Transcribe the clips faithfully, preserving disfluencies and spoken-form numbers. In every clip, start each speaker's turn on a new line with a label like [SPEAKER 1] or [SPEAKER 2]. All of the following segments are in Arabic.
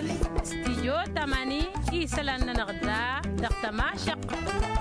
[SPEAKER 1] استيجو تماني إيسلان نغدا دقتما شق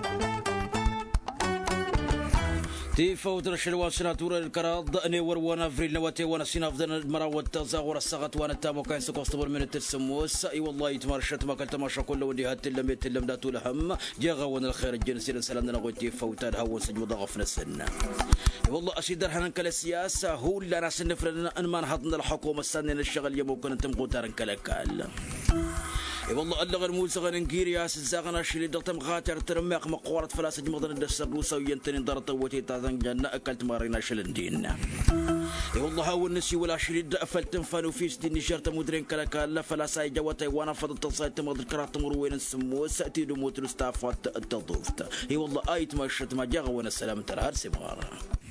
[SPEAKER 2] تيفوت رشلوان سناتورا الكراد أني وروانا فريل نواتي وانا سينافدنا المراود تغزاغ ورساغت وانا تامو كاين سكوستبر من التسموس اي والله يتمارشت ما كنت ماشا كل ودي هاتلم يتلم داتو لهم جاغا وانا الخير الجنسي سلامنا نغوي تيفوت هاون سجم ضغف نسن والله أشيدر حنان كلا السياسة هو اللي ناس نفرنا أن ما نحضن الحكومة السنين الشغل يمكن أنتم قوتارن كلا كال والله اللغة الموسيقى ننكيري يا سزاغنا شيلي دغتم غاتر ترميق مقورة فلاسة جمضن الدسر روسا وينتنين دار طوتي تازن جنة أكلت مارينا شلندين والله هاو النسي ولا شيلي دأفلتن فانو فيس دي نشارة مدرين كلا كالا فلاسة جواتي وانا فضل تصايد تمضل كرات مروين السموس سأتي دموت الاستعفات التضوفت هي والله آيت ماشت ما جاغ وانا السلام ترهار سمغارة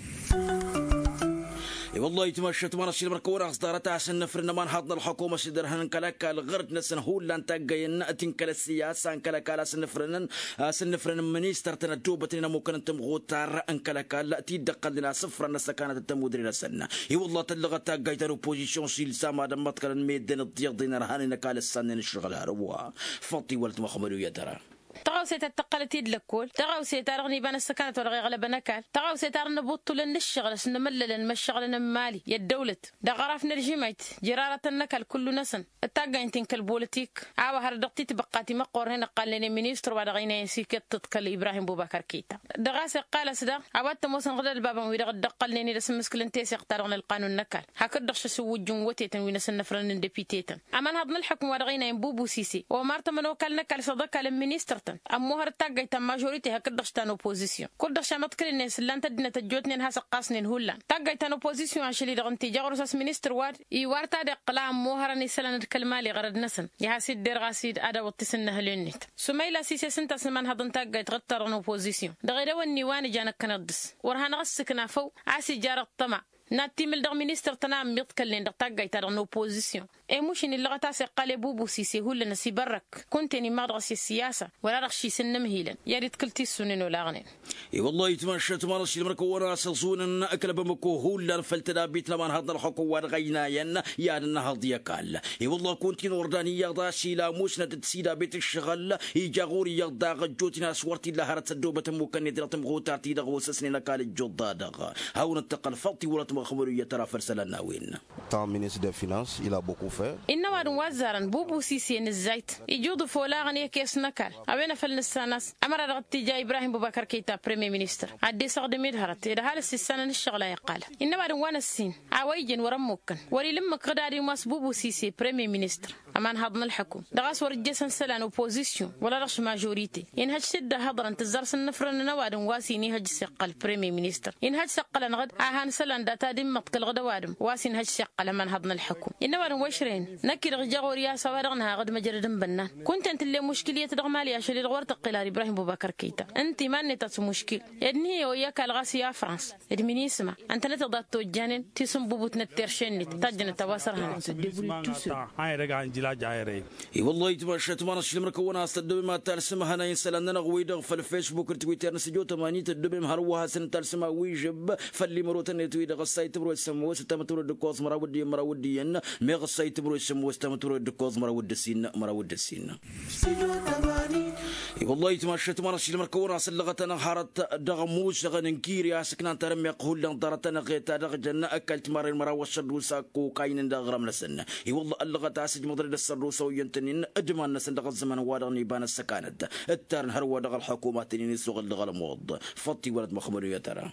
[SPEAKER 2] والله يتمشت ما نشيل مركورة أصدارتها عشان نفرنا ما نحضنا الحكومة سيدرهن كلاك الغرد نسن هو لان تجين أتين كلا السياسة أن كلاك على سنفرنا سنفرنا منيستر تنتوبة تنا ممكن أن تمغوتار أن كلاك لا تيدق لنا صفر الناس كانت التمودرين السنة هي والله تلغى تجيت الأوبوزيشن سيل سما دمت كلا ميدن الضيق دينا رهان نكال السنة نشغل هروا فطي ولد مخملو يدرى
[SPEAKER 1] تغاو سيتتقل تيد لكول تغاو سيتارغني بان السكانة ولا غير بنكال تغاو سيتارنا بوطو لن الشغل سن ملل مشغل مالي يا الدولة دا غراف نرجميت جرارة النكال كل نسن التاقا انتين كالبوليتيك عاوة هردقتي تبقاتي مقور هنا قال لنا مينيستر بعد غينا ينسيك تتكل إبراهيم بوبكر كيتا دا غاسي قال سدا عوات موسن غدا البابا ويدا غدا قال لنا لسم مسكل انتيس يختارغن القانون نكال هكذا خش سوو جنوتي تنوين سن فرن ديبيتيتا امان هضن الحكم ودا غينا ينبوبو سيسي ومارتا منو كال نكال صدقا للمينيستر أمو هرتاقي تم ماجوريتي هكدش تان اوبوزيسيون كل شيء متكل الناس اللي انت دنا تجوتني هسا قاسنين هولان تاقي تان اوبوزيسيون عشان اللي رغنتي جاغرس مينستر وار اي وارتا دي قلام مو هرني سلان الكلمه اللي غرد نسن يا سيد دير غاسيد ادا وتسن هلنيت سميلا سيسي سنت سمان هضن تاقي تغتر اوبوزيسيون دغيدا وني وان جانا كندس ورهان غسكنا فو عسي جار الطمع ناتي مل دغ مينستر تنام يتكلن دغ تاقي تان اوبوزيسيون اي موش ان اللغه تاع قال بوبو سيسي هو لنا سي برك كنتني ما درسي السياسه ولا رخشي سن مهيلا يا ريت كلتي السنن ولا غنين
[SPEAKER 2] اي والله يتمشى تمارس المركو ورا سلسون اكل بمكو هو لا فلتنا بيت لما هذا الحكو ورغيناين يا النهض يقال اي والله كنت نورداني يغدا شيلا موش نتسيدا بيت الشغل يجاغوري يغدا غجوتنا صورتي لا هرت دوبه ممكن درتم غوتاتي دغ وسسني لكال الجودا دغ هاون التقل فطي ولا خبريه ترى فرسلنا وين
[SPEAKER 3] تام ministre des finances il a beaucoup fait
[SPEAKER 1] إنه وارن وزارن بوبو سيسي الزيت يجود فولا غني كيس نكال أبينا فلنسانس أمر رغتي جا إبراهيم بوبكر كيتا بريمي مينستر عدي صغد ميد هرت إذا هال السنة الشغلة يقال إنه وارن وانا السين عوايجن ورموكن وري لما قداري ماس بوبو سيسي بريمي مينستر أمان هضن الحكم دغاس ورجسن سلان اوبوزيسيون ولا رش ماجوريتي إن هج سد هضر انت زرس النفرن نوادن واسيني هج سقل بريمي مينستر إن هج سقل نغد عهان سلان داتا دم متقل غدا وادم واسين هج سقل من هضن الحكم إنه وارن وشرين نكر غجا وريا سوارغنها غد مجردن بنان كنت انت اللي مشكليه تدغمالي عشان الغور تقيل ابراهيم بوبكر كيتا انت ما نتات مشكل ادني وياك الغاسي يا فرنسا ادمني اسمع انت نتضات توجانين تسم بوبوت نترشني تجن تواصرها
[SPEAKER 4] هاي رجع انجلا جايري
[SPEAKER 2] اي والله يتمشى تمارس المركونه استدب ما ترسمها انا ينسلنا نغويدغ في الفيسبوك تويتر نسجو ثمانية تدب مهروها سن ترسمها ويجب فاللي مروتن تويدغ السايت برو يسمو ستمتور دكوز مراودي مراوديين ميغ السايت برو يسمو ستمتور دكوز مراود السين مراود السين والله يتمشى تمارس المركونه سلغتنا حارت دغموش غننكير يا سكنان ترمي قول لن درتنا غيتا دغ جنة اكلت مار المراوش الروساكو كاين دغرم لسن اي والله اللغه اسج مدرد السروسه وينتنين ادمان نسندغ الزمن وادغني بان السكانه الترن هروا دغ الحكومات اللي يسوق دغ الموض فطي ولد مخمر يا ترى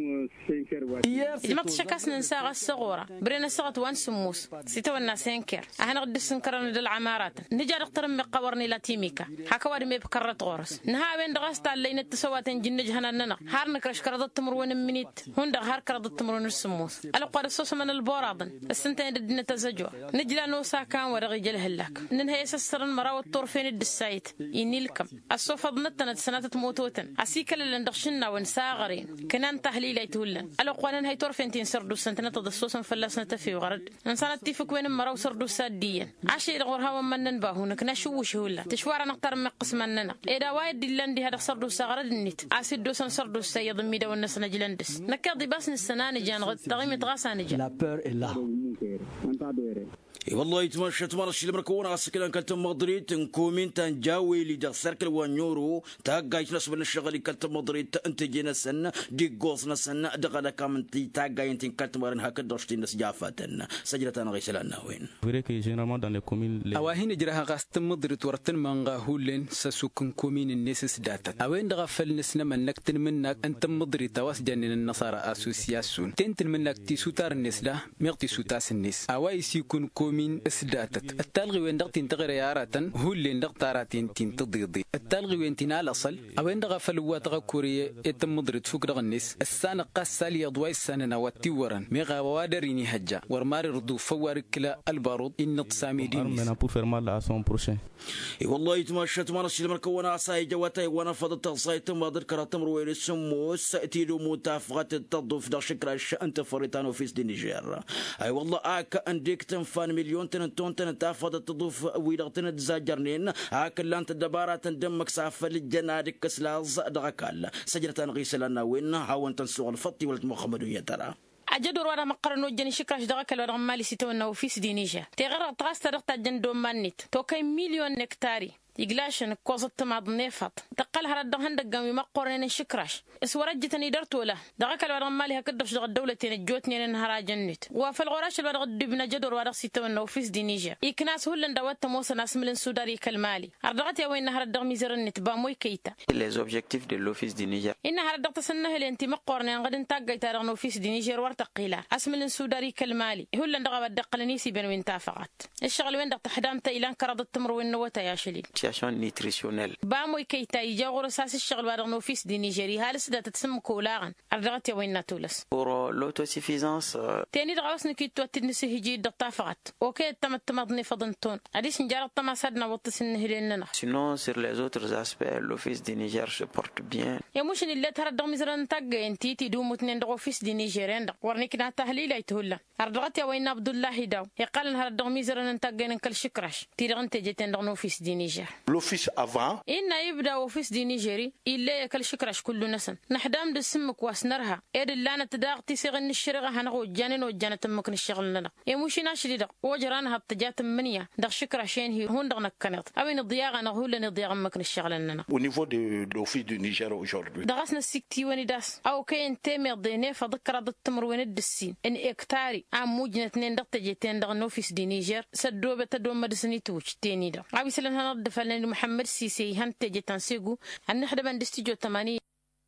[SPEAKER 1] ما تشكسنا نساغ الصغورة برينا صغت وان سموس سيتو الناس ينكر احنا قد سنكرنا للعمارات نجار اقترم قورني لاتيميكا حكواري مي بكرت غورس نها وين دغاستا اللي نتسوات نجنج هناننا هار نكرش كرضت تمرون منيت هون دغ هار كرضت تمرون السموس القوا الصوص من البورادن السنتين دنا تزجوا نجلا نوسا كان ورغي جل هلاك ننهي سسرن مراو الطرفين الدسايت يني لكم الصوف ضنتنا سنه تموتوتن اسيكل اللي ندخشنا ونساغرين كنان تهليليت تولن ألو قوانا هاي تورفنتين سردو سنتنا تدسوسا فلسنا تفي وغرد إنسان تيفك وين مراو سردو ساديا عشي غورها ومنن باهونك نشوش هولا تشوارا نقتر من قسمنا إذا وايد دي هذا سردو سغرد النت عسيد دوسن سردو سيد ميدا والناس نجلندس نكادي بس نسنان جان غد تغيمت غاسان جان
[SPEAKER 2] والله يتمشى تمارش اللي مركونا عسكرا كلتم مدريد تنكومين تنجاوي اللي دغ سيركل ونيورو تاقا يتناسب الشغل اللي كلتم مدريد انتجينا سنة دي غوصنا سنة دغلا كامنتي تاقا ينتين كلتم مارن هكا دوشتين ناس جافتن سجلتنا غيش لنا وين
[SPEAKER 5] فريق جينيرالمون دان لي كومين
[SPEAKER 6] اواهين جراها غاست مدريد ورتن مانغا هولين سسوكن كومين الناس داتت اوين دغ فلنسنا منك تن منك انت مدريد تواس جنن النصارى اسوسياسيون تنتن منك تيسوتار الناس لا ميغتي سوتاس الناس اوايس يكون من اسداتت التلغي وين دغتين تغريارة هو اللي دغتاراتين تين تضيضي التلغي وين تنال اصل او ان دغ فلوا دغ كوريه يتم مدرد فوق دغ الناس السنه قاسال يضوي السنه وتيورن ميغا وادريني هجا ورماري ردو فوارك البارود ان تصامي دين
[SPEAKER 5] منا بو فير مال ا سون بروشين
[SPEAKER 2] اي والله يتمشى تمارش اللي مركونا عصاي جواتي وانا فضت صايت مادر كراتم رويل السموس تيدو متافقه التضف دغ شكراش انت فريتانو في النيجر اي والله اك انديك تنفان مليون تنتون تنتافض تضيف ويلغتن تزاجرنين هاكل انت دبارات دمك سافل الجنادك كسلاز دغكال سجلت نغيس لنا وين هاون تنسوغ الفطي ولد محمد يترى
[SPEAKER 1] أجدور وانا مقرنو جاني شكراش دغك الورغ مالي سيتو نو في سدينيجا تغرق تغاست رغتا جندو مانيت تو كاي مليون نكتاري يقلاشن كوزت مع نيفط تقل هرد هندق قوي ما قرن شكراش اسورجتني درتو له دغك الورغ مالي هكدفش دغ دولتين جوتني نهار جنت وفي الغراش الورغ دبنا جدور ورغ سيتو نو في سدينيجا يكناس هولن دوات موسى ناس من سوداري كالمالي ارضغت يا وين نهار دغ ميزرنت باموي كيتا
[SPEAKER 7] les objectifs de l'office du Niger
[SPEAKER 1] ان هرد دغ تسنه لنتي ما قرن غد انتاغي تارغ نو في سدينيجا ورتقيلا اسمل سوداري كالمالي هولن دغ بدقلنيسي بين وين تافقت الشغل وين دغ تحدامت الى كرد التمر وين نوتا يا شليل
[SPEAKER 7] nutritionnelle
[SPEAKER 1] باموي كيتا يجاور اساس الشغل وارغ نو في سدينيجري هالسدا تتسم كولاغن ارضغت يا وين تولس
[SPEAKER 7] pour l'autosuffisance
[SPEAKER 1] تاني دغاوس نكيت توتدنسي هيجي دغطافقت اوكي تم تمضني فضنتون اديش نجار تما سدنا وطسن هليننا
[SPEAKER 7] sinon sur les autres aspects l'office du Niger se porte bien
[SPEAKER 1] يا مشن اللي ترى مزرن تاج انتي تدو متنين دغ اوفيس دي نيجيريان دغ ورنيكنا تحليل يتهلا ارضغت يا وين عبد الله داو يقال نهار دغ مزرن تاج نكل شكرش تيرغ انت جيتين دغ اوفيس دي نيجر
[SPEAKER 8] l'office avant
[SPEAKER 1] ان يبدا اوفيس دي نيجيري الا يكل شكرش كل نسن نحدام دسمك واسنرها اد لانا تداغ تيسغ الشرغه هنغو جانن وجانت مكن الشغل لنا يا مشي ناشري دغ وجران هبتجات منيا دغ شكرشين هي هون دغ نكنت اوين الضياغه نغول نضياغ مكن الشغل لنا
[SPEAKER 8] au niveau de l'office du Niger aujourd'hui
[SPEAKER 1] دغسنا السكتي وين داس او كاين تيمي ضيني فذكر التمر وين الدسين ان اكتاري ام موجنا اثنين دغ تجيتين دغ نوفيس دي نيجر سدو بتدو مدسني توش تاني دغ ابي سلام هنض فلان محمد سيسي هن تجيتان سيغو ان نحد بان دستيجو ثمانية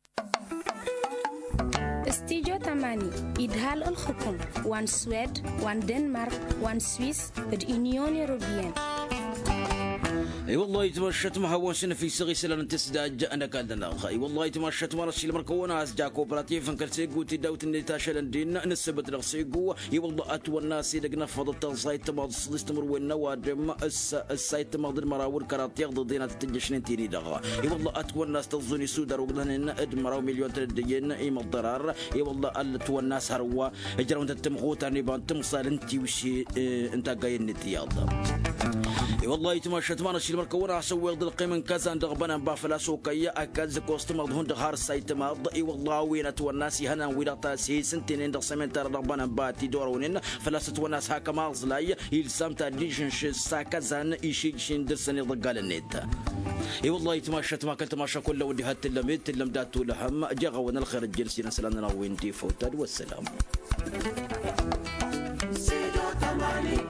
[SPEAKER 9] استيجو ثمانية إدهال الحكم وان سويد وان دنمارك وان سويس اليونيون أوروبيين
[SPEAKER 2] اي والله يتمشت مهوسنا في صغي سلان تسداج انا قالنا اي والله يتمشت مرش اللي مركونا اس جا كوبراتيف انكل سيغو تداوت نتاشل دين نسبت رسيغو اي والله اتو الناس يدقنا فضلت السايت ما استمر وين وادم السايت ما ضد مراور كرات يغض دينا تتجشن تيري دغا اي والله اتو الناس تظني سودر وقدن اد مراو مليون تدين اي مضرر اي والله اتو الناس هروا اجروا انت تمخوت اني بانتم صار انت وشي انت قاين نتياض اي والله يتمشت مرش مركونا اسوي ضد القيمن كازان دغبنا بافلاسو كيا اكاز كوستم هون دغار سايت ما ضي والله وينت والناس هنا ويلا سي سنتين دغ سمنتر دغبنا باتي دورونين فلاست والناس هكا مازلاي يلزم تاديشنش ساكازان يشي شين درسني ضقال النت اي والله يتمشت ما كنت ماشا كله ودي هات اللميت اللمدات لهم جاغون الخير الجلسين سلامنا وين دي فوتاد والسلام.